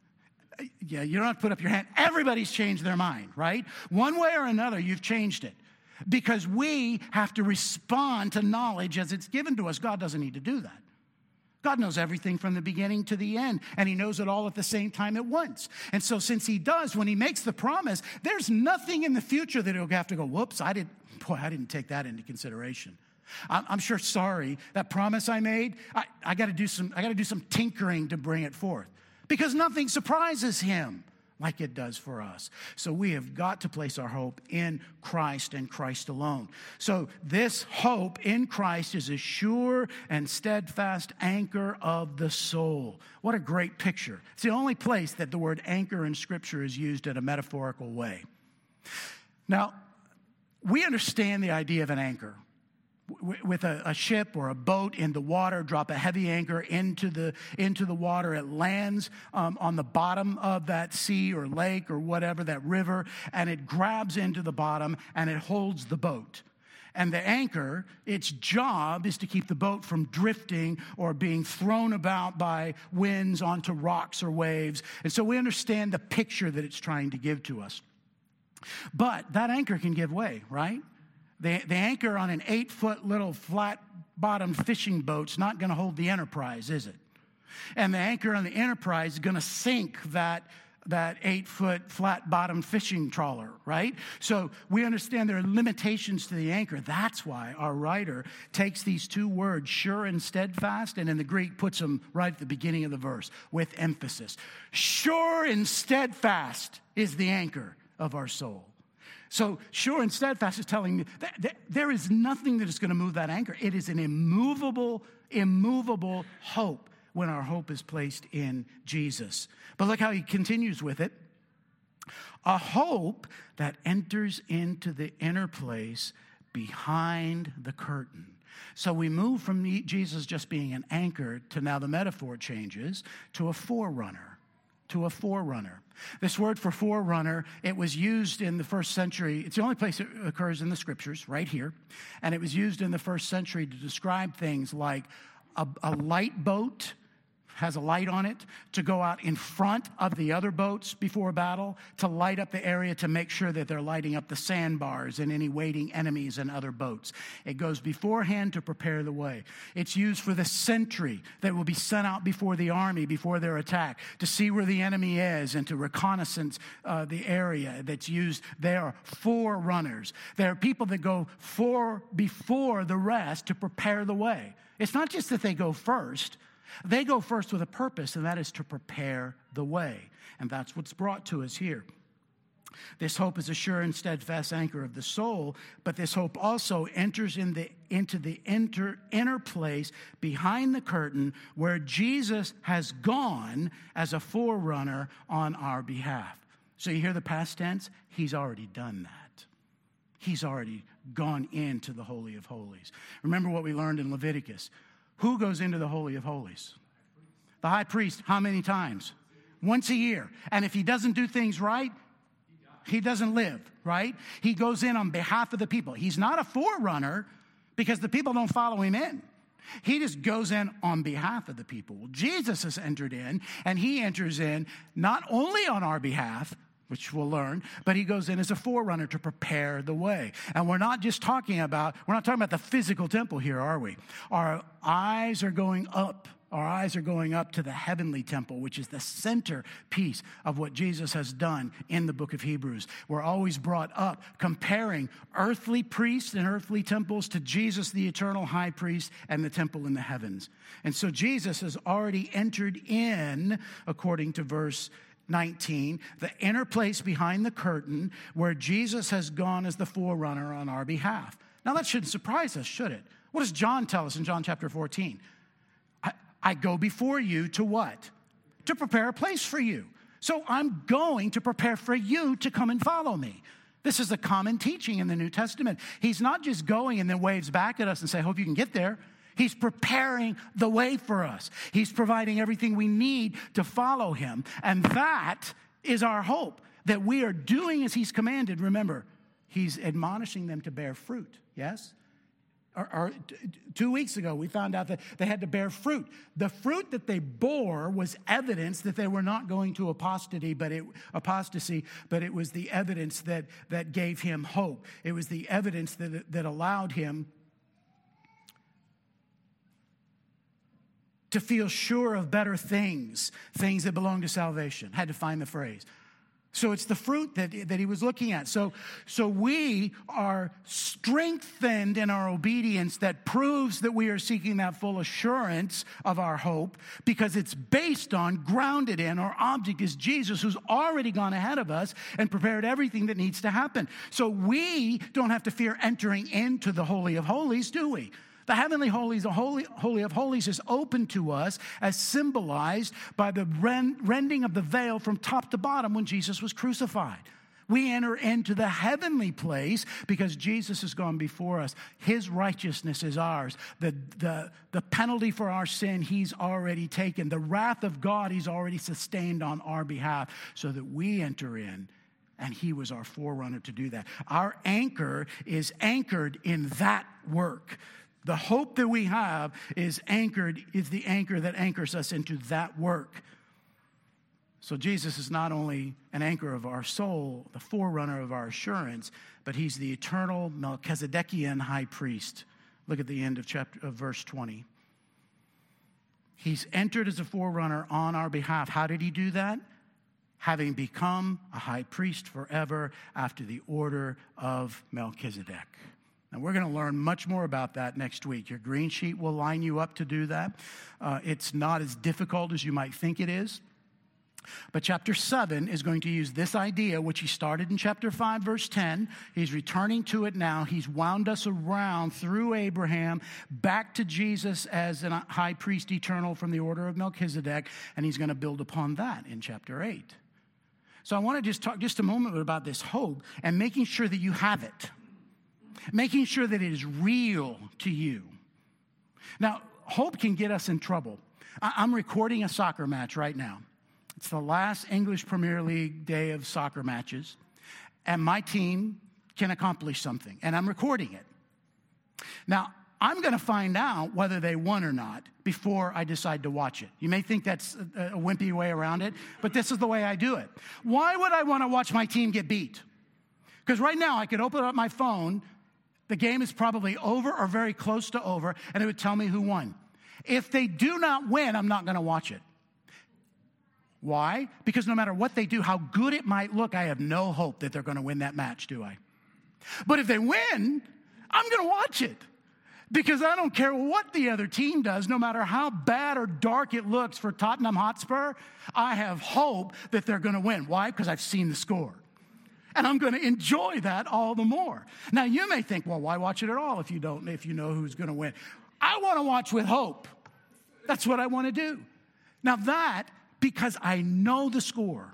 Yeah, you don't have to put up your hand. Everybody's changed their mind, right? One way or another, you've changed it. Because we have to respond to knowledge as it's given to us. God doesn't need to do that. God knows everything from the beginning to the end, and he knows it all at the same time at once. And so since he does, when he makes the promise, there's nothing in the future that he'll have to go, whoops, I didn't take that into consideration. I'm sure, sorry, that promise I made, I got to do some tinkering to bring it forth. Because nothing surprises him like it does for us. So we have got to place our hope in Christ and Christ alone. So this hope in Christ is a sure and steadfast anchor of the soul. What a great picture. It's the only place that the word anchor in Scripture is used in a metaphorical way. Now, we understand the idea of an anchor. With a ship or a boat in the water, drop a heavy anchor into the water. It lands on the bottom of that sea or lake or whatever, that river, and it grabs into the bottom and it holds the boat. And the anchor, its job is to keep the boat from drifting or being thrown about by winds onto rocks or waves. And so we understand the picture that it's trying to give to us. But that anchor can give way, right? The anchor on an 8-foot little flat-bottomed fishing boat's not going to hold the Enterprise, is it? And the anchor on the Enterprise is going to sink that 8-foot flat-bottomed fishing trawler, right? So we understand there are limitations to the anchor. That's why our writer takes these two words, sure and steadfast, and in the Greek puts them right at the beginning of the verse with emphasis. Sure and steadfast is the anchor of our soul. So sure and steadfast is telling me that there is nothing that is going to move that anchor. It is an immovable hope when our hope is placed in Jesus. But look how he continues with it. A hope that enters into the inner place behind the curtain. So we move from Jesus just being an anchor to now the metaphor changes to a forerunner. This word for forerunner, it was used in the first century. It's the only place it occurs in the Scriptures, right here. And it was used in the first century to describe things like a light boat has a light on it, to go out in front of the other boats before battle, to light up the area to make sure that they're lighting up the sandbars and any waiting enemies and other boats. It goes beforehand to prepare the way. It's used for the sentry that will be sent out before the army, before their attack, to see where the enemy is and to reconnaissance the area that's used. They are forerunners. There are people that go before the rest to prepare the way. It's not just that they go first. They go first with a purpose, and that is to prepare the way. And that's what's brought to us here. This hope is a sure and steadfast anchor of the soul, but this hope also enters into the inner place behind the curtain where Jesus has gone as a forerunner on our behalf. So you hear the past tense? He's already done that. He's already gone into the Holy of Holies. Remember what we learned in Leviticus. Who goes into the Holy of Holies? The high priest. How many times? Once a year. And if he doesn't do things right, he doesn't live, right? He goes in on behalf of the people. He's not a forerunner because the people don't follow him in. He just goes in on behalf of the people. Well, Jesus has entered in, and he enters in not only on our behalf, which we'll learn, but he goes in as a forerunner to prepare the way. And we're not talking about the physical temple here, are we? Our eyes are going up. Our eyes are going up to the heavenly temple, which is the centerpiece of what Jesus has done in the book of Hebrews. We're always brought up comparing earthly priests and earthly temples to Jesus, the eternal high priest, and the temple in the heavens. And so Jesus has already entered in, according to verse 19, the inner place behind the curtain where Jesus has gone as the forerunner on our behalf. Now that shouldn't surprise us, should it? What does John tell us in John chapter 14? I go before you to what? To prepare a place for you. So I'm going to prepare for you to come and follow me. This is a common teaching in the New Testament. He's not just going and then waves back at us and say, hope you can get there. He's preparing the way for us. He's providing everything we need to follow him. And that is our hope, that we are doing as he's commanded. Remember, he's admonishing them to bear fruit, yes? 2 weeks ago, we found out that they had to bear fruit. The fruit that they bore was evidence that they were not going to apostasy, but it was the evidence that gave him hope. It was the evidence that allowed him to feel sure of better things that belong to salvation. Had to find the phrase. So it's the fruit that he was looking at. So we are strengthened in our obedience that proves that we are seeking that full assurance of our hope because it's based on, grounded in, our object is Jesus, who's already gone ahead of us and prepared everything that needs to happen. So we don't have to fear entering into the Holy of Holies, do we? The heavenly holies, the Holy of Holies is open to us as symbolized by the rending of the veil from top to bottom when Jesus was crucified. We enter into the heavenly place because Jesus has gone before us. His righteousness is ours. The penalty for our sin he's already taken. The wrath of God he's already sustained on our behalf so that we enter in. And he was our forerunner to do that. Our anchor is anchored in that work. The hope that we have is the anchor that anchors us into that work. So Jesus is not only an anchor of our soul, the forerunner of our assurance, but he's the eternal Melchizedekian high priest. Look at the end of verse 20. He's entered as a forerunner on our behalf. How did he do that? Having become a high priest forever after the order of Melchizedek. And we're going to learn much more about that next week. Your green sheet will line you up to do that. It's not as difficult as you might think it is. But chapter 7 is going to use this idea, which he started in chapter 5, verse 10. He's returning to it now. He's wound us around through Abraham back to Jesus as a high priest eternal from the order of Melchizedek. And he's going to build upon that in chapter 8. So I want to just talk just a moment about this hope and making sure that you have it. Making sure that it is real to you. Now, hope can get us in trouble. I'm recording a soccer match right now. It's the last English Premier League day of soccer matches, and my team can accomplish something, and I'm recording it. Now, I'm going to find out whether they won or not before I decide to watch it. You may think that's a wimpy way around it, but this is the way I do it. Why would I want to watch my team get beat? Because right now, I could open up my phone. The game is probably over or very close to over, and it would tell me who won. If they do not win, I'm not going to watch it. Why? Because no matter what they do, how good it might look, I have no hope that they're going to win that match, do I? But if they win, I'm going to watch it. Because I don't care what the other team does, no matter how bad or dark it looks for Tottenham Hotspur, I have hope that they're going to win. Why? Because I've seen the score. And I'm going to enjoy that all the more. Now, you may think, well, why watch it at all if you know who's going to win? I want to watch with hope. That's what I want to do. Now because I know the score.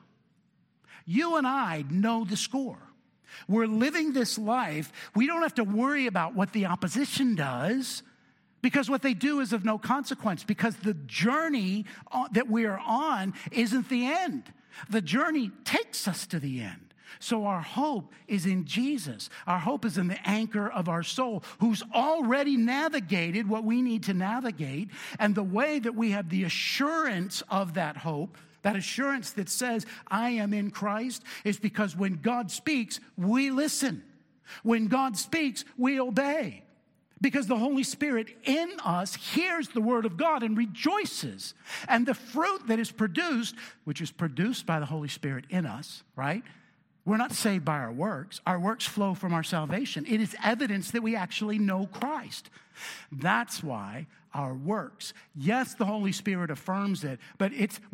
You and I know the score. We're living this life. We don't have to worry about what the opposition does because what they do is of no consequence because the journey that we are on isn't the end. The journey takes us to the end. So our hope is in Jesus. Our hope is in the anchor of our soul, who's already navigated what we need to navigate. And the way that we have the assurance of that hope, that assurance that says, I am in Christ, is because when God speaks, we listen. When God speaks, we obey. Because the Holy Spirit in us hears the word of God and rejoices. And the fruit that is produced, which is produced by the Holy Spirit in us, right? We're not saved by our works. Our works flow from our salvation. It is evidence that we actually know Christ. That's why our works, yes, the Holy Spirit affirms it, but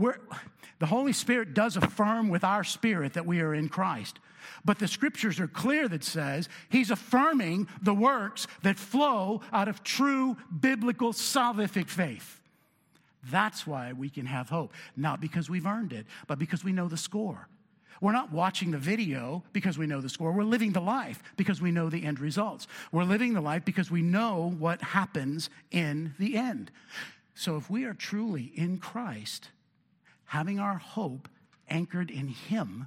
the Holy Spirit does affirm with our spirit that we are in Christ. But the scriptures are clear that says he's affirming the works that flow out of true biblical salvific faith. That's why we can have hope. Not because we've earned it, but because we know the score. We're not watching the video because we know the score. We're living the life because we know the end results. We're living the life because we know what happens in the end. So if we are truly in Christ, having our hope anchored in Him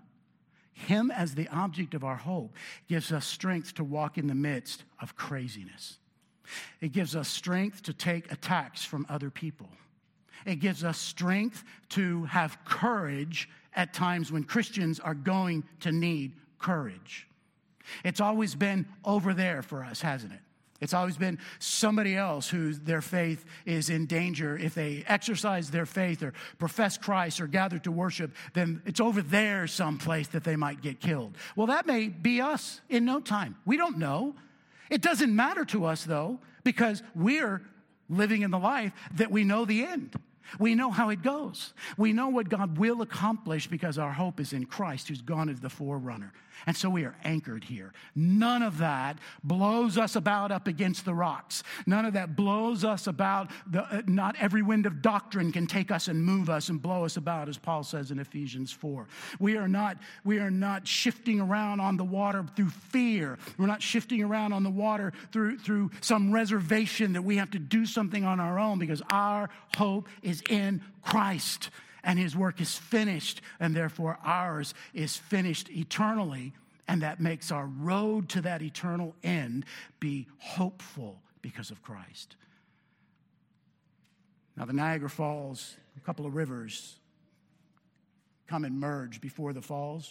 as the object of our hope, gives us strength to walk in the midst of craziness. It gives us strength to take attacks from other people. It gives us strength to have courage at times when Christians are going to need courage. It's always been over there for us, hasn't it? It's always been somebody else whose their faith is in danger. If they exercise their faith or profess Christ or gather to worship, then it's over there someplace that they might get killed. Well, that may be us in no time. We don't know. It doesn't matter to us, though, because we're living in the life that we know the end. We know how it goes. We know what God will accomplish because our hope is in Christ, who's gone as the forerunner. And so we are anchored here. None of that blows us about up against the rocks. None of that blows us about. Not every wind of doctrine can take us and move us and blow us about, as Paul says in Ephesians 4. We are not shifting around on the water through fear. We're not shifting around on the water through some reservation that we have to do something on our own, because our hope is in Christ. And his work is finished, and therefore ours is finished eternally. And that makes our road to that eternal end be hopeful because of Christ. Now, the Niagara Falls, a couple of rivers come and merge before the falls.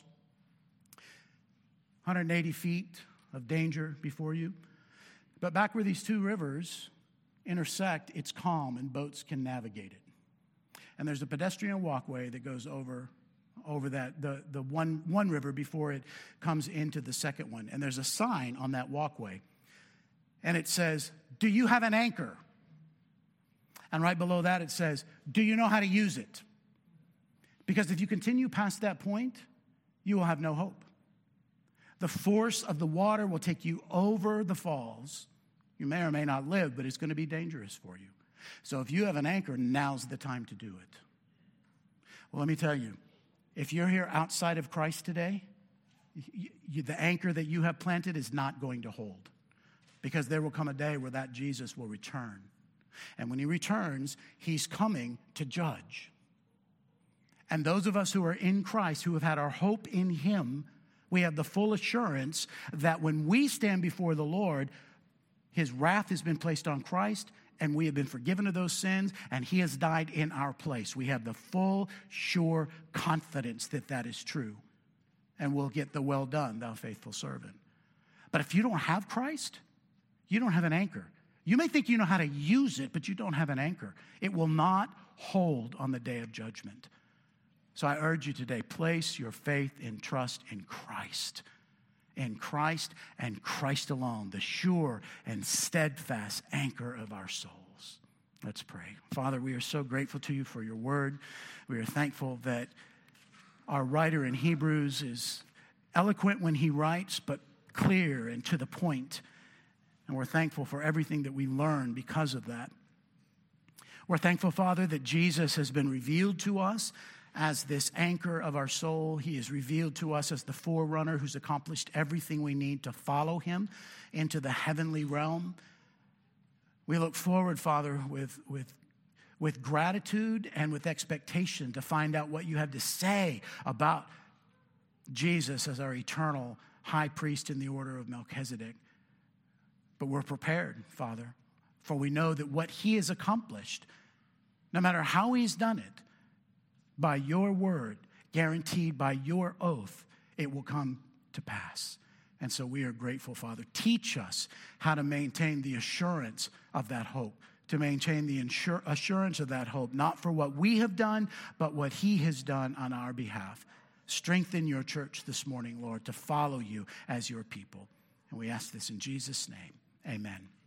180 feet of danger before you. But back where these two rivers intersect, it's calm and boats can navigate it. And there's a pedestrian walkway that goes over that the one river before it comes into the second one. And there's a sign on that walkway. And it says, "Do you have an anchor?" And right below that it says, "Do you know how to use it?" Because if you continue past that point, you will have no hope. The force of the water will take you over the falls. You may or may not live, but it's going to be dangerous for you. So if you have an anchor, now's the time to do it. Well, let me tell you, if you're here outside of Christ today, the anchor that you have planted is not going to hold, because there will come a day where that Jesus will return. And when he returns, he's coming to judge. And those of us who are in Christ, who have had our hope in him, we have the full assurance that when we stand before the Lord, his wrath has been placed on Christ, and we have been forgiven of those sins, and he has died in our place. We have the full, sure confidence that that is true. And we'll get the "well done, thou faithful servant." But if you don't have Christ, you don't have an anchor. You may think you know how to use it, but you don't have an anchor. It will not hold on the day of judgment. So I urge you today, place your faith and trust in Christ. In Christ and Christ alone, the sure and steadfast anchor of our souls. Let's pray. Father, we are so grateful to you for your word. We are thankful that our writer in Hebrews is eloquent when he writes, but clear and to the point. And we're thankful for everything that we learn because of that. We're thankful, Father, that Jesus has been revealed to us as this anchor of our soul. He is revealed to us as the forerunner who's accomplished everything we need to follow him into the heavenly realm. We look forward, Father, with gratitude and with expectation to find out what you have to say about Jesus as our eternal high priest in the order of Melchizedek. But we're prepared, Father, for we know that what he has accomplished, no matter how he's done it, by your word, guaranteed by your oath, it will come to pass. And so we are grateful, Father. Teach us how to maintain the assurance of that hope, to maintain the assurance of that hope, not for what we have done, but what he has done on our behalf. Strengthen your church this morning, Lord, to follow you as your people. And we ask this in Jesus' name. Amen.